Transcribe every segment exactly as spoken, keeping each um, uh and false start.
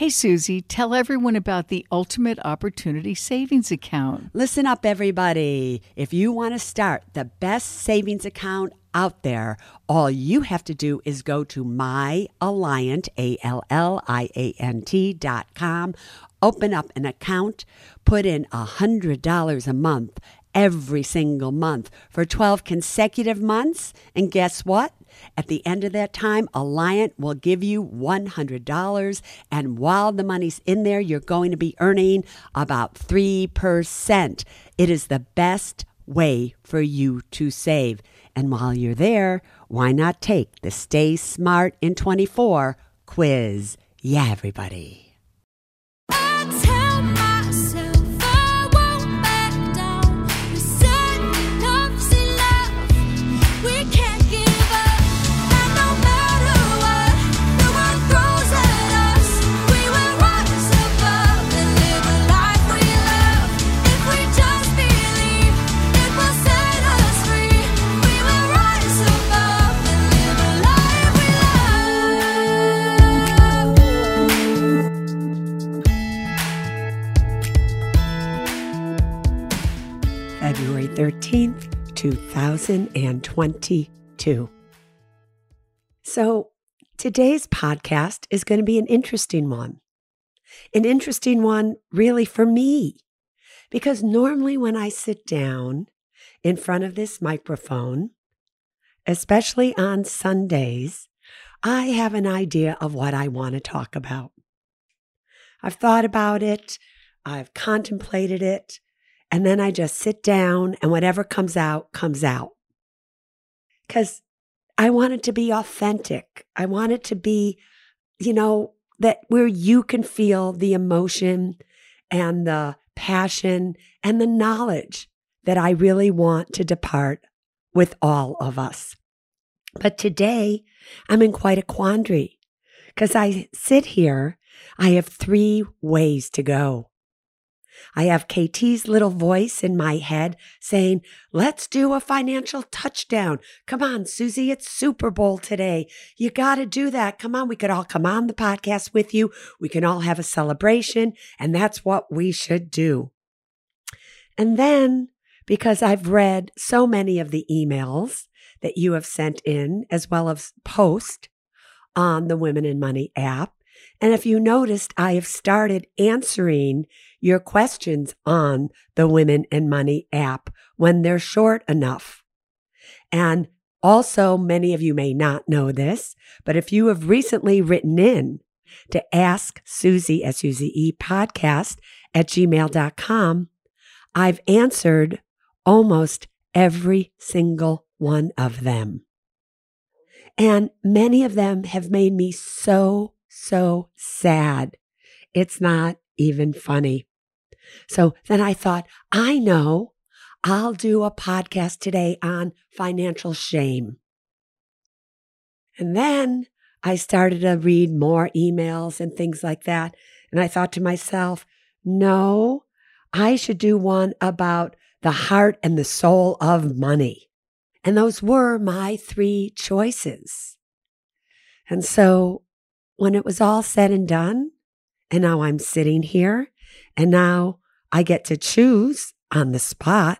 Hey, Susie, tell everyone about the Ultimate Opportunity Savings Account. Listen up, everybody. If you want to start the best savings account out there, all you have to do is go to myalliant, A L L I A N T dot com, open up an account, put in one hundred dollars a month every single month for twelve consecutive months, and guess what? At the end of that time, Alliant will give you one hundred dollars, and while the money's in there, you're going to be earning about three percent. It is the best way for you to save. And while you're there, why not take the Stay Smart in twenty-four quiz? Yeah, everybody. February thirteenth, two thousand twenty-two. So today's podcast is going to be an interesting one. An interesting one really for me, because normally when I sit down in front of this microphone, especially on Sundays, I have an idea of what I want to talk about. I've thought about it, I've contemplated it, and then I just sit down and whatever comes out, comes out. Because I want it to be authentic. I want it to be, you know, that where you can feel the emotion and the passion and the knowledge that I really want to depart with all of us. But today, I'm in quite a quandary because I sit here, I have three ways to go. I have K T's little voice in my head saying, let's do a financial touchdown. Come on, Susie, it's Super Bowl today. You got to do that. Come on, we could all come on the podcast with you. We can all have a celebration, and that's what we should do. And then, because I've read so many of the emails that you have sent in, as well as post on the Women in Money app, and if you noticed, I have started answering your questions on the Women in Money app when they're short enough. And also, many of you may not know this, but if you have recently written in to Ask Susie, S U Z E, podcast at gmail dot com, I've answered almost every single one of them. And many of them have made me so, so sad. It's not even funny. So then I thought, I know, I'll do a podcast today on financial shame. And then I started to read more emails and things like that. And I thought to myself, no, I should do one about the heart and the soul of money. And those were my three choices. And so when it was all said and done, and now I'm sitting here, and now I get to choose on the spot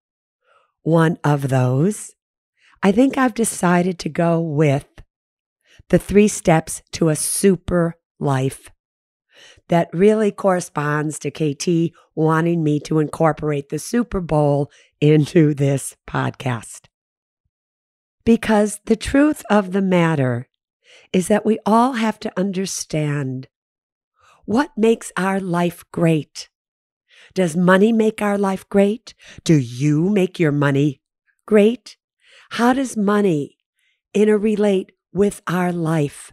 one of those, I think I've decided to go with the three steps to a super life that really corresponds to K T wanting me to incorporate the Super Bowl into this podcast. Because the truth of the matter is that we all have to understand what makes our life great. Does money make our life great? Do you make your money great? How does money interrelate with our life?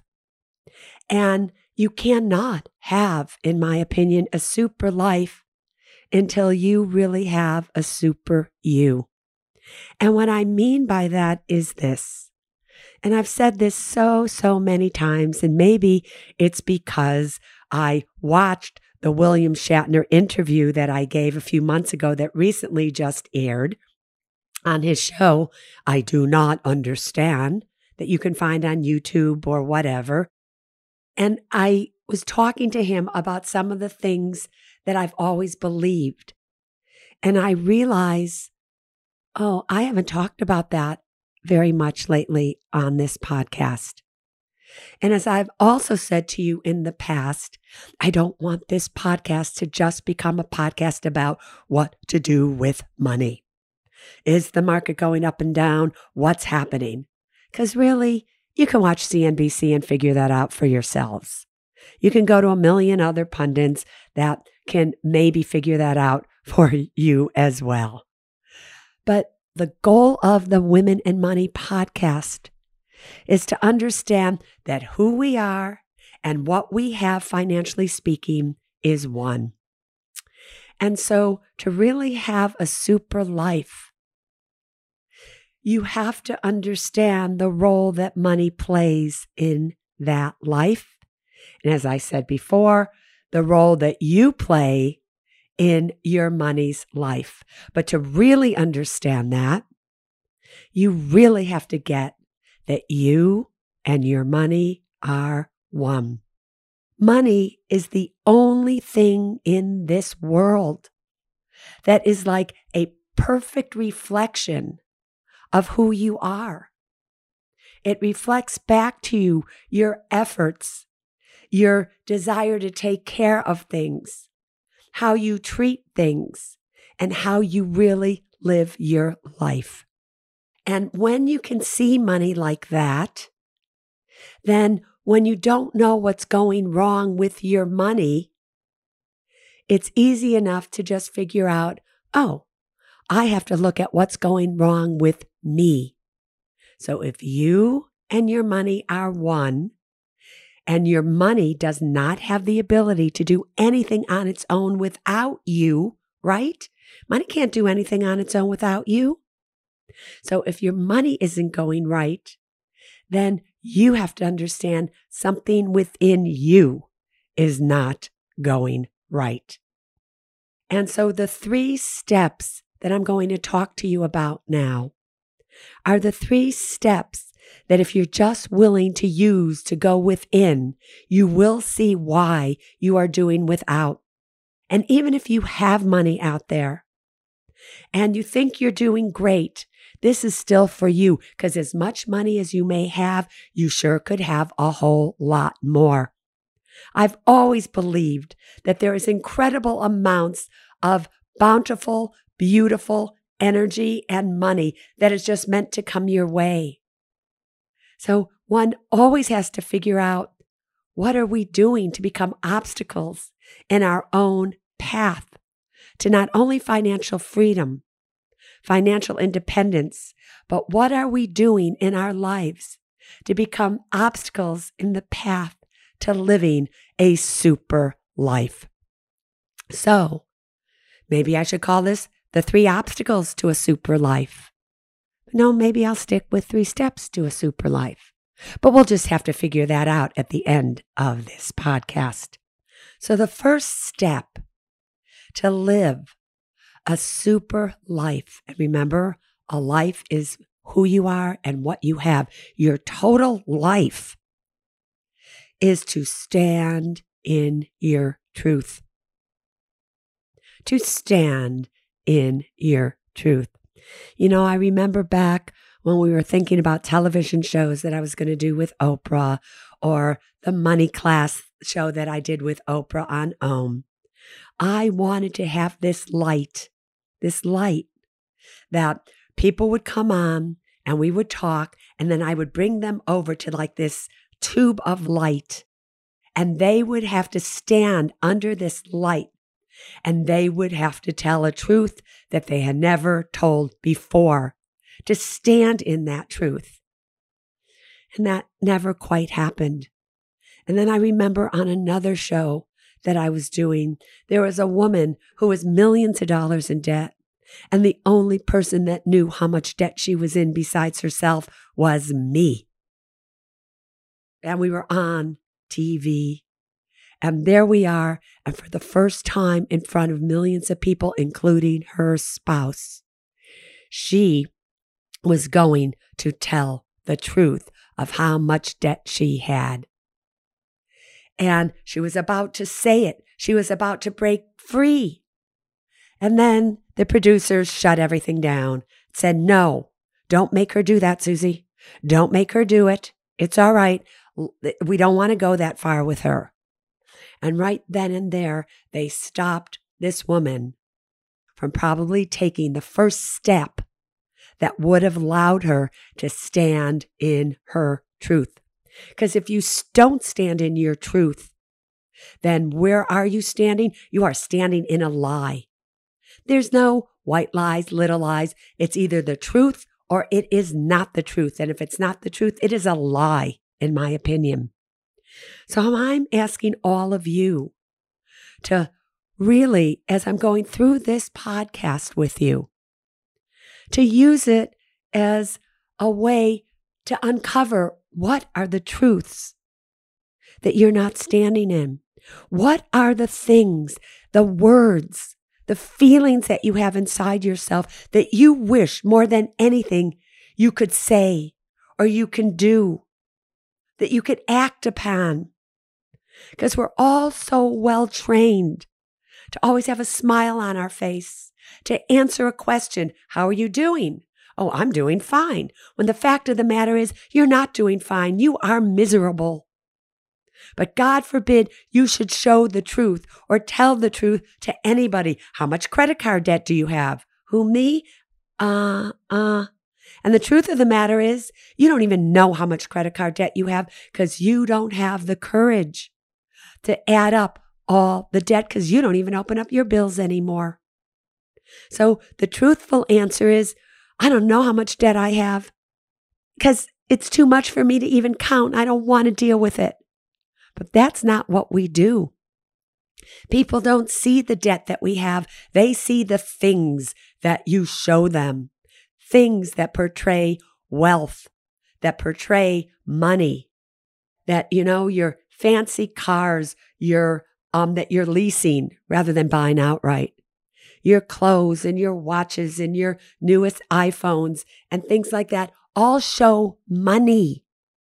And you cannot have, in my opinion, a super life until you really have a super you. And what I mean by that is this. And I've said this so, so many times, and maybe it's because I watched the William Shatner interview that I gave a few months ago that recently just aired on his show, I Do Not Understand, that you can find on YouTube or whatever. And I was talking to him about some of the things that I've always believed. And I realize, oh, I haven't talked about that very much lately on this podcast. And as I've also said to you in the past, I don't want this podcast to just become a podcast about what to do with money. Is the market going up and down? What's happening? Because really, you can watch C N B C and figure that out for yourselves. You can go to a million other pundits that can maybe figure that out for you as well. But the goal of the Women and Money podcast is to understand that who we are and what we have financially speaking is one. And so to really have a super life, you have to understand the role that money plays in that life. And as I said before, the role that you play in your money's life. But to really understand that, you really have to get that you and your money are one. Money is the only thing in this world that is like a perfect reflection of who you are. It reflects back to you your efforts, your desire to take care of things, how you treat things, and how you really live your life. And when you can see money like that, then when you don't know what's going wrong with your money, it's easy enough to just figure out, oh, I have to look at what's going wrong with me. So if you and your money are one, and your money does not have the ability to do anything on its own without you, right? Money can't do anything on its own without you. So if your money isn't going right, then you have to understand something within you is not going right. And so the three steps that I'm going to talk to you about now are the three steps that if you're just willing to use to go within, you will see why you are doing without. And even if you have money out there and you think you're doing great, this is still for you, because as much money as you may have, you sure could have a whole lot more. I've always believed that there is incredible amounts of bountiful, beautiful energy and money that is just meant to come your way. So one always has to figure out, what are we doing to become obstacles in our own path to not only financial freedom, financial independence, but what are we doing in our lives to become obstacles in the path to living a super life? So maybe I should call this the three obstacles to a super life. No, maybe I'll stick with three steps to a super life. But we'll just have to figure that out at the end of this podcast. So the first step to live a super life, and remember, a life is who you are and what you have. Your total life is to stand in your truth. To stand in your truth. You know, I remember back when we were thinking about television shows that I was going to do with Oprah, or the money class show that I did with Oprah on Om. I wanted to have this light, this light that people would come on and we would talk, and then I would bring them over to like this tube of light, and they would have to stand under this light, and they would have to tell a truth that they had never told before, to stand in that truth. And that never quite happened. And then I remember on another show that I was doing, there was a woman who was millions of dollars in debt. And the only person that knew how much debt she was in besides herself was me. And we were on T V. And there we are. And for the first time in front of millions of people, including her spouse, she was going to tell the truth of how much debt she had. And she was about to say it. She was about to break free. And then the producers shut everything down, said, no, don't make her do that, Susie. Don't make her do it. It's all right. We don't want to go that far with her. And right then and there, they stopped this woman from probably taking the first step that would have allowed her to stand in her truth. Because if you don't stand in your truth, then where are you standing? You are standing in a lie. There's no white lies, little lies. It's either the truth or it is not the truth. And if it's not the truth, it is a lie, in my opinion. So I'm asking all of you to really, as I'm going through this podcast with you, to use it as a way to uncover what are the truths that you're not standing in. What are the things, the words, the feelings that you have inside yourself that you wish more than anything you could say or you can do, that you could act upon? Because we're all so well trained to always have a smile on our face, to answer a question, how are you doing? Oh, I'm doing fine. When the fact of the matter is, you're not doing fine. You are miserable. But God forbid you should show the truth or tell the truth to anybody. How much credit card debt do you have? Who, me? Uh, uh. And the truth of the matter is, you don't even know how much credit card debt you have because you don't have the courage to add up all the debt because you don't even open up your bills anymore. So the truthful answer is, I don't know how much debt I have because it's too much for me to even count. I don't want to deal with it. But that's not what we do. People don't see the debt that we have. They see the things that you show them, things that portray wealth, that portray money, that, you know, your fancy cars, your um, that you're leasing rather than buying outright, your clothes and your watches and your newest iPhones and things like that all show money.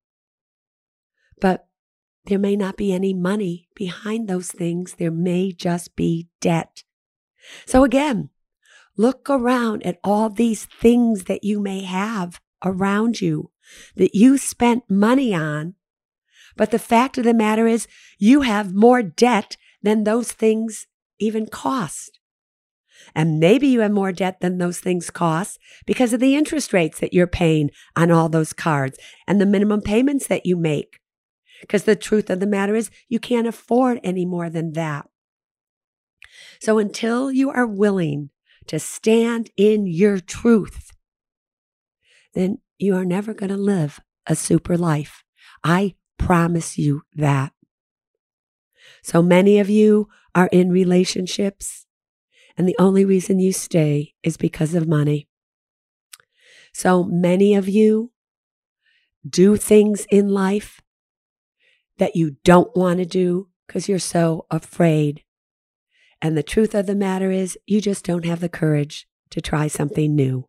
But there may not be any money behind those things. There may just be debt. So again, look around at all these things that you may have around you that you spent money on. But the fact of the matter is you have more debt than those things even cost. And maybe you have more debt than those things cost because of the interest rates that you're paying on all those cards and the minimum payments that you make. Because the truth of the matter is you can't afford any more than that. So until you are willing to stand in your truth, then you are never going to live a super life. I promise you that. So many of you are in relationships, and the only reason you stay is because of money. So many of you do things in life that you don't want to do because you're so afraid. And the truth of the matter is you just don't have the courage to try something new.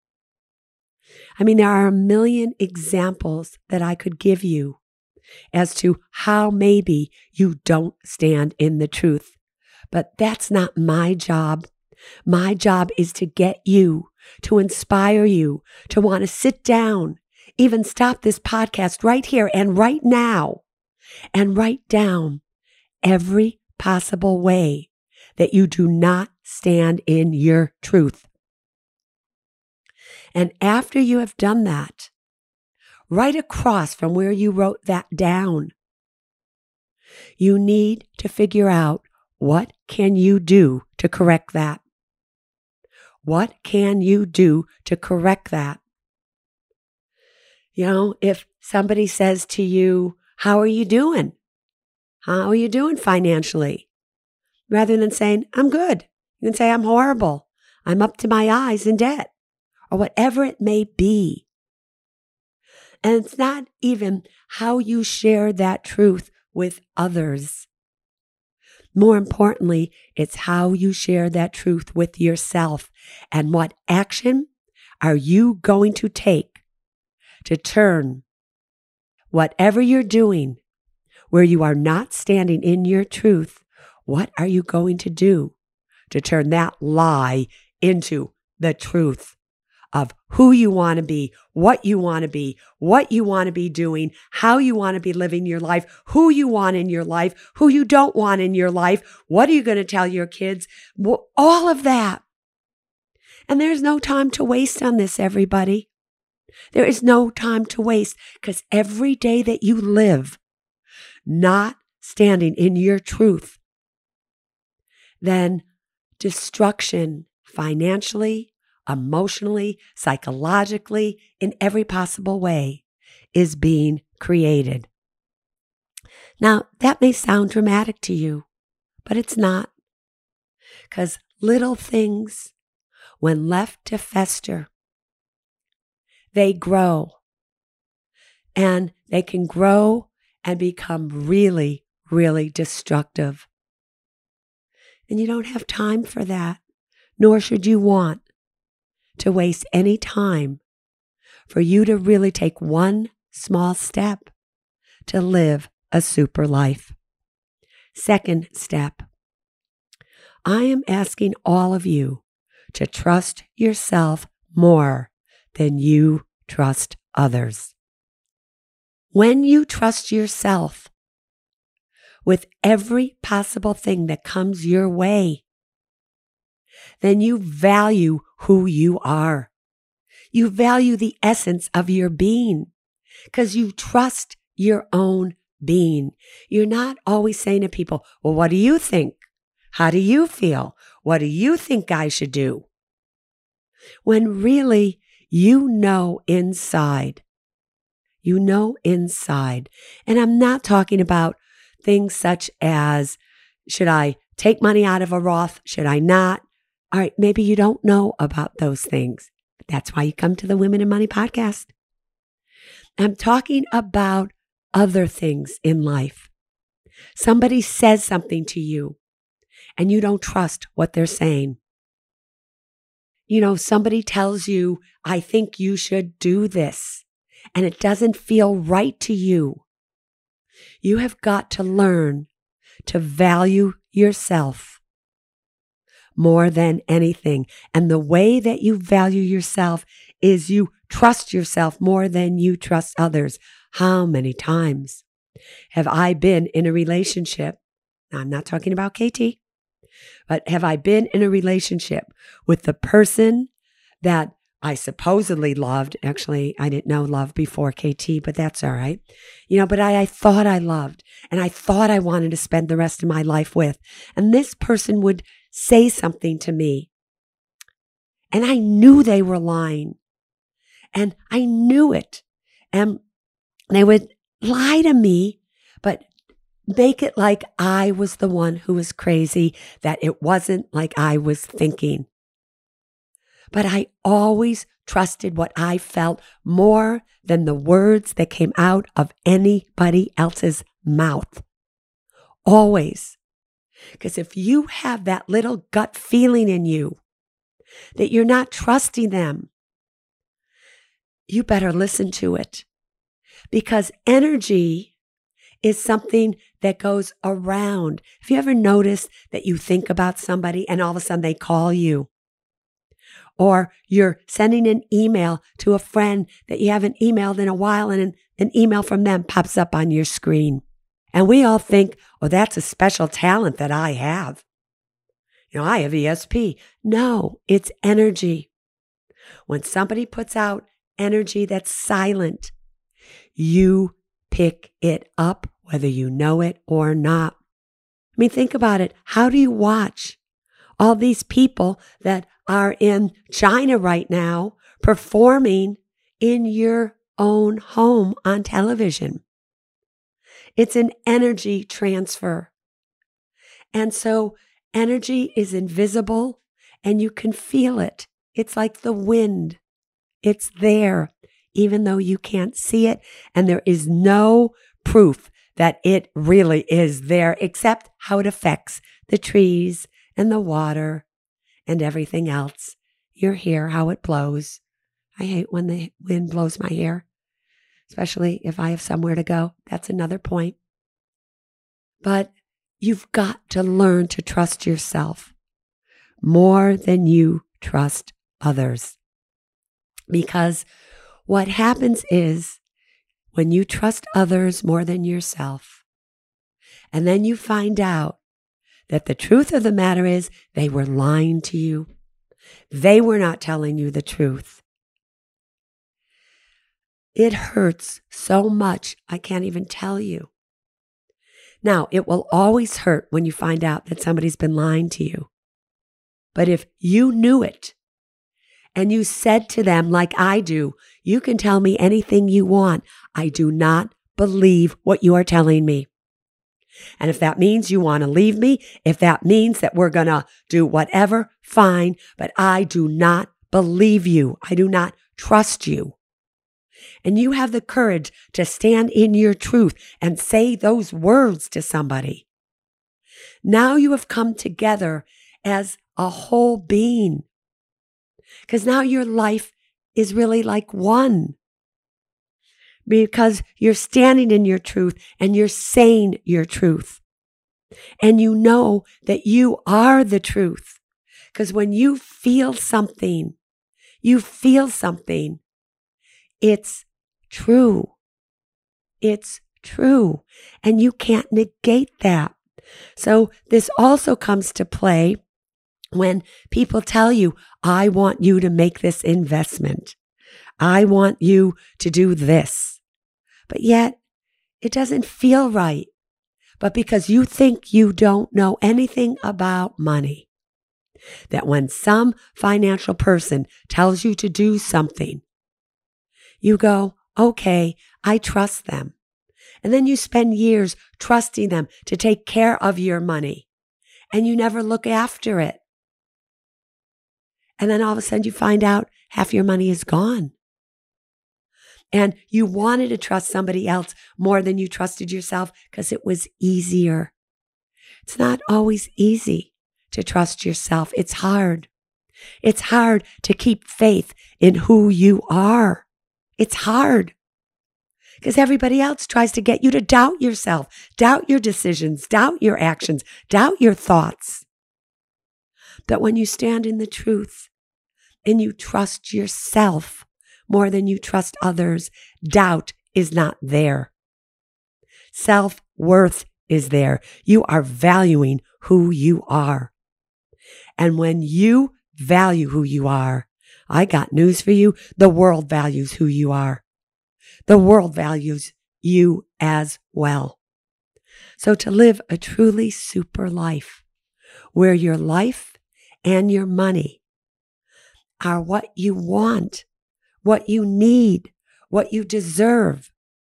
I mean, there are a million examples that I could give you as to how maybe you don't stand in the truth. But that's not my job. My job is to get you, to inspire you, to want to sit down, even stop this podcast right here and right now, and write down every possible way that you do not stand in your truth. And after you have done that, right across from where you wrote that down, you need to figure out what can you do to correct that. What can you do to correct that? You know, if somebody says to you, how are you doing? How are you doing financially? Rather than saying, I'm good. You can say, I'm horrible. I'm up to my eyes in debt, or whatever it may be. And it's not even how you share that truth with others. More importantly, it's how you share that truth with yourself and what action are you going to take to turn whatever you're doing, where you are not standing in your truth, what are you going to do to turn that lie into the truth of who you want to be, what you want to be, what you want to be doing, how you want to be living your life, who you want in your life, who you don't want in your life, what are you going to tell your kids, all of that. And there's no time to waste on this, everybody. There is no time to waste, because every day that you live not standing in your truth, then destruction financially, emotionally, psychologically, in every possible way is being created. Now, that may sound dramatic to you, but it's not. Because little things, when left to fester, they grow. And they can grow and become really, really destructive. And you don't have time for that, nor should you want to waste any time for you to really take one small step to live a super life. Second step, I am asking all of you to trust yourself more than you trust others. When you trust yourself with every possible thing that comes your way, then you value who you are. You value the essence of your being because you trust your own being. You're not always saying to people, well, what do you think? How do you feel? What do you think I should do? When really you know inside, you know inside. And I'm not talking about things such as, should I take money out of a Roth? Should I not? All right, maybe you don't know about those things. That's why you come to the Women in Money podcast. I'm talking about other things in life. Somebody says something to you and you don't trust what they're saying. You know, somebody tells you, I think you should do this, and it doesn't feel right to you. You have got to learn to value yourself more than anything. And the way that you value yourself is you trust yourself more than you trust others. How many times have I been in a relationship? Now, I'm not talking about K T, but have I been in a relationship with the person that I supposedly loved? Actually, I didn't know love before K T, but that's all right. You know, but I, I thought I loved, and I thought I wanted to spend the rest of my life with. And this person would say something to me, and I knew they were lying, and I knew it. And they would lie to me, but make it like I was the one who was crazy, that it wasn't like I was thinking. But I always trusted what I felt more than the words that came out of anybody else's mouth. Always. Because if you have that little gut feeling in you that you're not trusting them, you better listen to it. Because energy is something that goes around. Have you ever noticed that you think about somebody and all of a sudden they call you? Or you're sending an email to a friend that you haven't emailed in a while, and an, an email from them pops up on your screen. And we all think, oh, that's a special talent that I have. You know, I have E S P. No, it's energy. When somebody puts out energy that's silent, you pick it up, whether you know it or not. I mean, think about it. How do you watch all these people that are in China right now performing in your own home on television? It's an energy transfer. And so energy is invisible and you can feel it. It's like the wind. It's there, even though you can't see it. And there is no proof that it really is there, except how it affects the trees and the water and everything else. Your hair, how it blows. I hate when the wind blows my hair, especially if I have somewhere to go. That's another point. But you've got to learn to trust yourself more than you trust others. Because what happens is when you trust others more than yourself, and then you find out that the truth of the matter is they were lying to you, they were not telling you the truth. It hurts so much, I can't even tell you. Now, it will always hurt when you find out that somebody's been lying to you. But if you knew it and you said to them, like I do, you can tell me anything you want. I do not believe what you are telling me. And if that means you want to leave me, if that means that we're going to do whatever, fine. But I do not believe you. I do not trust you. And you have the courage to stand in your truth and say those words to somebody. Now you have come together as a whole being. Because now your life is really like one. Because you're standing in your truth and you're saying your truth. And you know that you are the truth. Because when you feel something, you feel something, it's true. It's true. And you can't negate that. So this also comes to play when people tell you, I want you to make this investment. I want you to do this. But yet, it doesn't feel right. But because you think you don't know anything about money, that when some financial person tells you to do something, you go, okay, I trust them. And then you spend years trusting them to take care of your money, and you never look after it. And then all of a sudden you find out half your money is gone. And you wanted to trust somebody else more than you trusted yourself because it was easier. It's not always easy to trust yourself. It's hard. It's hard to keep faith in who you are. It's hard because everybody else tries to get you to doubt yourself, doubt your decisions, doubt your actions, doubt your thoughts. But when you stand in the truth and you trust yourself more than you trust others, doubt is not there. Self-worth is there. You are valuing who you are. And when you value who you are, I got news for you. The world values who you are. The world values you as well. So to live a truly super life where your life and your money are what you want, what you need, what you deserve.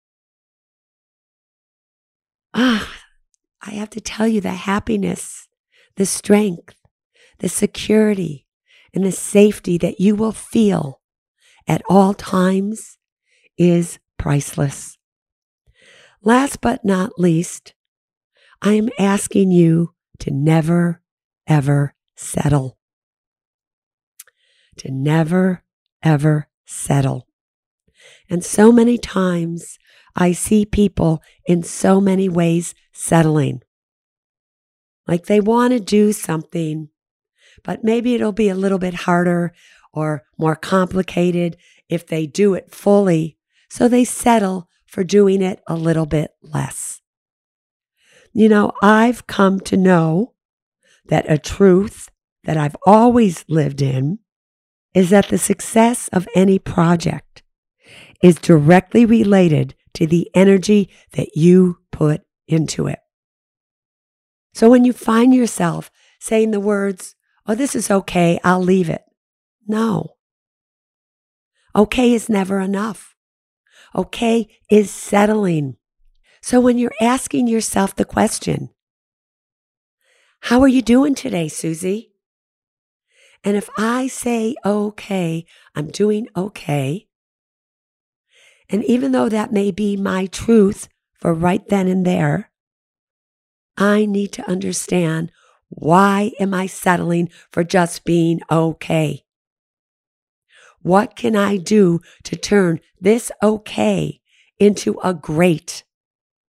Ah, I have to tell you the happiness, the strength, the security, and the safety that you will feel at all times is priceless. Last but not least, I am asking you to never, ever settle. To never, ever settle. And so many times I see people in so many ways settling. Like they want to do something, but maybe it'll be a little bit harder or more complicated if they do it fully. So they settle for doing it a little bit less. You know, I've come to know that a truth that I've always lived in is that the success of any project is directly related to the energy that you put into it. So when you find yourself saying the words, oh, this is okay, I'll leave it. No. Okay is never enough. Okay is settling. So when you're asking yourself the question, how are you doing today, Susie? And if I say, okay, I'm doing okay, and even though that may be my truth for right then and there, I need to understand, why am I settling for just being okay? What can I do to turn this okay into a great?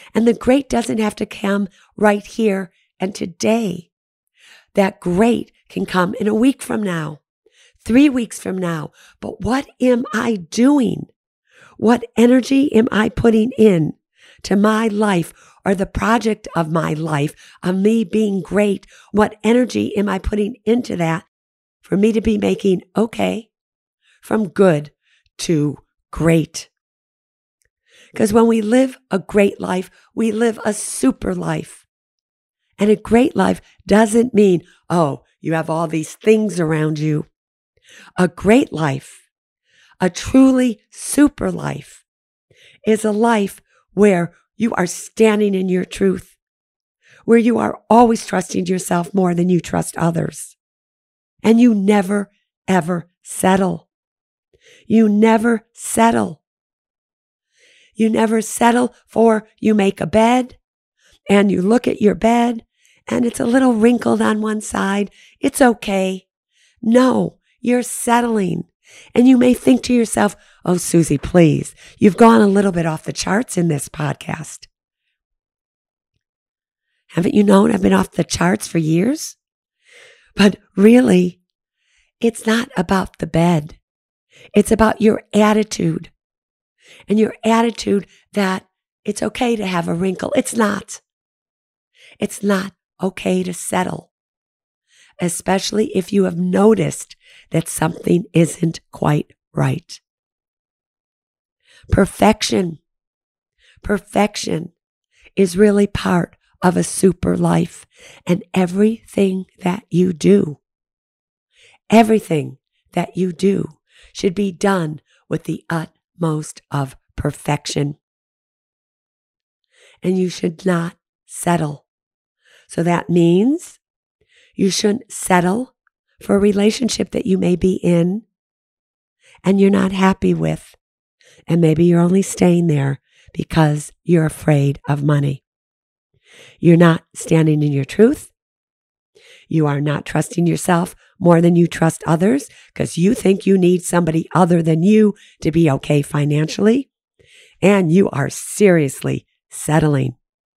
And the great doesn't have to come right here and today. That great can come in a week from now, three weeks from now. But what am I doing? What energy am I putting in to my life or the project of my life, of me being great? What energy am I putting into that for me to be making okay from good to great? Because when we live a great life, we live a super life. And a great life doesn't mean, oh, you have all these things around you. A great life, a truly super life, is a life where you are standing in your truth, where you are always trusting yourself more than you trust others. And you never, ever settle. You never settle. You never settle for you make a bed and you look at your bed and it's a little wrinkled on one side. It's okay. No, you're settling. And you may think to yourself, oh, Susie, please, you've gone a little bit off the charts in this podcast. Haven't you known I've been off the charts for years? But really, it's not about the bed. It's about your attitude. And your attitude that it's okay to have a wrinkle. It's not. It's not okay to settle. Especially if you have noticed that something isn't quite right. Perfection. Perfection is really part of a super life. And everything that you do, everything that you do should be done with the utmost of perfection. And you should not settle. So that means you shouldn't settle for a relationship that you may be in and you're not happy with. And maybe you're only staying there because you're afraid of money. You're not standing in your truth. You are not trusting yourself more than you trust others because you think you need somebody other than you to be okay financially. And you are seriously settling.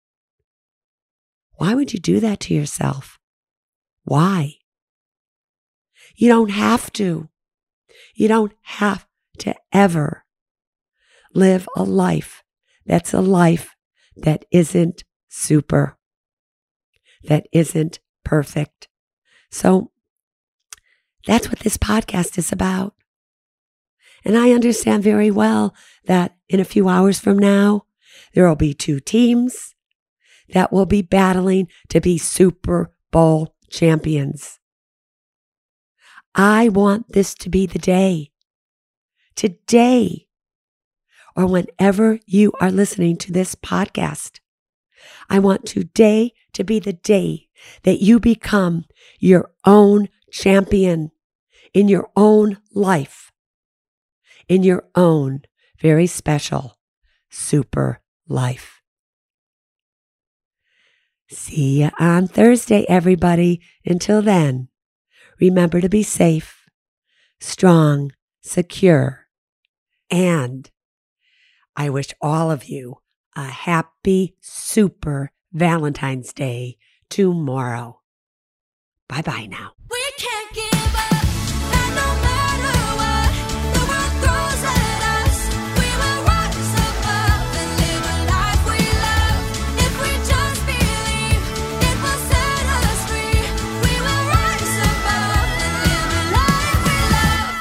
Why would you do that to yourself? Why? You don't have to. You don't have to ever live a life that's a life that isn't super, that isn't perfect. So that's what this podcast is about. And I understand very well that in a few hours from now, there will be two teams that will be battling to be Super Bowl champions. I want this to be the day, today, or whenever you are listening to this podcast. I want today to be the day that you become your own champion in your own life, in your own very special super life. See you on Thursday, everybody. Until then, remember to be safe, strong, secure, and I wish all of you a happy, super Valentine's Day tomorrow. Bye-bye now. We can't give up, and no matter what the world throws at us, we will rise above and live a life we love. If we just believe, it will set us free. We will rise above and live a life we love.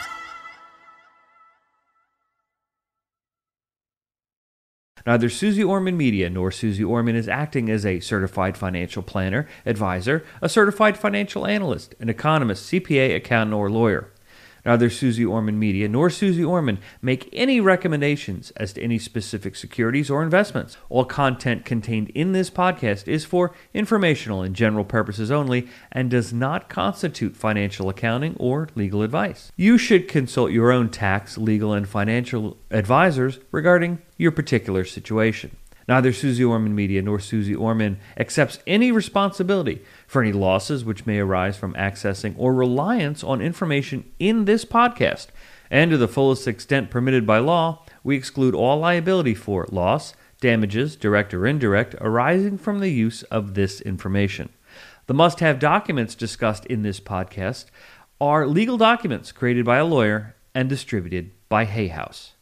Neither Susie Orman Media nor Susie Orman is acting as a certified financial planner, advisor, a certified financial analyst, an economist, C P A, accountant, or lawyer. Neither Susie Orman Media nor Susie Orman make any recommendations as to any specific securities or investments. All content contained in this podcast is for informational and general purposes only and does not constitute financial accounting or legal advice. You should consult your own tax, legal, and financial advisors regarding your particular situation. Neither Susie Orman Media nor Susie Orman accepts any responsibility for any losses which may arise from accessing or reliance on information in this podcast. And to the fullest extent permitted by law, we exclude all liability for loss, damages, direct or indirect, arising from the use of this information. The must-have documents discussed in this podcast are legal documents created by a lawyer and distributed by Hay House.